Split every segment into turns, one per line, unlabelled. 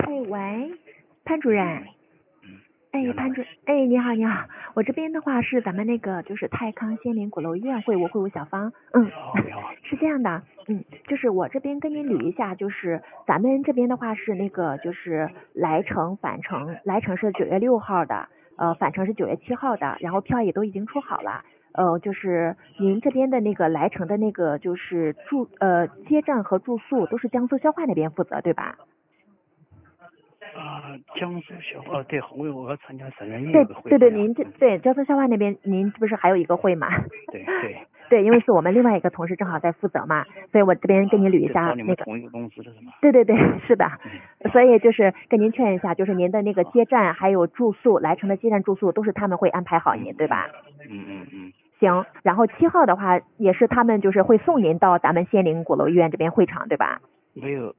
哎，喂，潘主任。哎，潘主，你好，你好，我这边的话是咱们那个就是泰康仙林鼓楼医院会务小芳，是这样的，就是我这边跟您捋一下，就是咱们这边的话是那个就是来程返程，来程是9月6号的，返程是9月7号的，然后票也都已经出好了，就是您这边的那个来程的那个就是接站和住宿都是江苏消化那边负责，对吧？
江苏消化对，我要参加省人
对
运会。
对，您对江苏消化那边，您不是还有一个会吗？
对，
因为是我们另外一个同事正好在负责嘛，所以我这边跟您捋一下
你们同一个公司的是吗？
对，是的，所以就是跟您确认一下，就是您的那个接站还有住宿，来程的接站住宿都是他们会安排好您，对吧？行，然后7号的话也是他们就是会送您到咱们仙林鼓楼医院这边会场，对吧？
没有。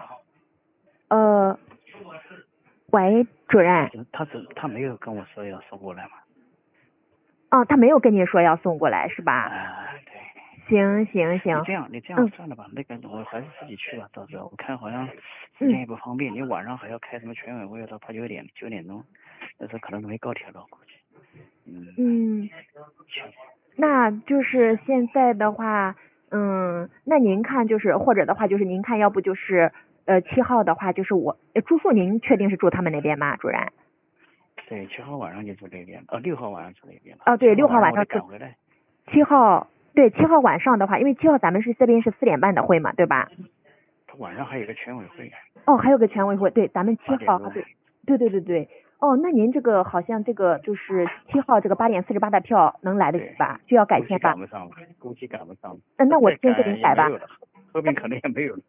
喂，主任。
他没有跟我说要送过来吗？
哦，他没有跟您说要送过来是吧？
对。
行。
你这样算了吧，那个我还是自己去吧，到时候我看好像时间也不方便，你晚上还要开什么全委会到8、9点钟，那时候可能没高铁了，估计。
那就是现在的话，那您看就是或者的话就是您看要不就是7号的话就是我住宿您确定是住他们那边吗，主任？
对，7号晚上就住那边，6号晚上住那边了。
对，6号晚上
赶回来。
7号晚上的话，因为7号咱们这边是4点半的会嘛，对吧？
晚上还有个全委会。
还有个全委会，对，咱们7号对。那您这个好像这个就是7号这个8点48的票能来得及吧？就要改签吧？
估计赶不上。
那我先给您改吧。
后边可能也没有了。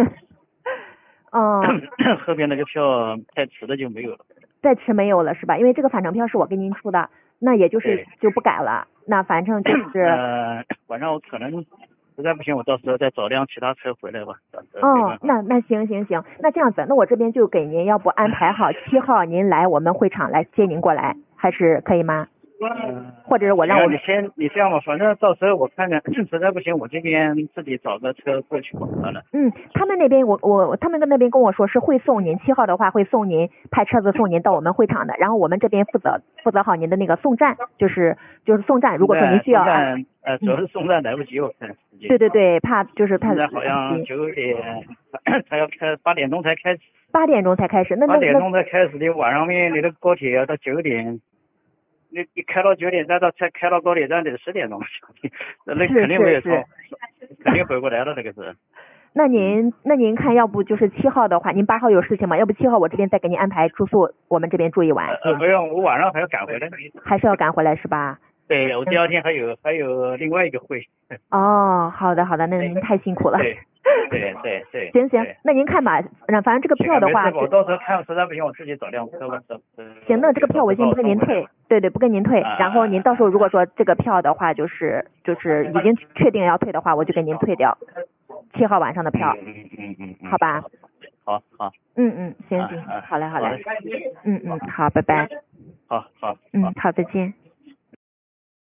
后边那个票太迟的就没有了。
再迟没有了是吧？因为这个返程票是我给您出的，那也就是就不改了。那反正就是
晚上我可能实在不行，我到时候再找辆其他车回来吧。
那行，那这样子，那我这边就给您要不安排好7号您来我们会场来接您过来，还是可以吗？或者是我让
你这样吧，反正到时候我看看，实在不行我这边自己找个车过去吧。
他们那边他们那边跟我说是会送您7号的话会送您派车子送您到我们会场的，然后我们这边负责好您的那个送站，就是送站，如果说您需要
主要是送站来不及，我看时间。
对，怕就是
现在好像9点，他要开8点钟才开始。
8点钟才开始，那
8点钟才开始，你晚上面你的高铁要到9点。你开到9点再开到高铁站得10点钟，那肯定没有错，肯定回不来了那个是。
那您看，要不就是7号的话，您8号有事情吗？要不7号我这边再给您安排住宿，我们这边住一晚。
不用，我晚上还要赶回来。
还是要赶回来是吧？
对，我第二天还有另外一个会。
好的，那您太辛苦了。
对。
行，那您看吧，反正这个票的话，
我到时候看实在不行我自己找辆车吧。
行，那这个票我先不跟您退，对，不跟您退。然后您到时候如果说这个票的话，就是已经确定要退的话，我就给您退掉7号晚上的票。好吧。
好。
行，好嘞。好，拜拜。
好。
好，再见。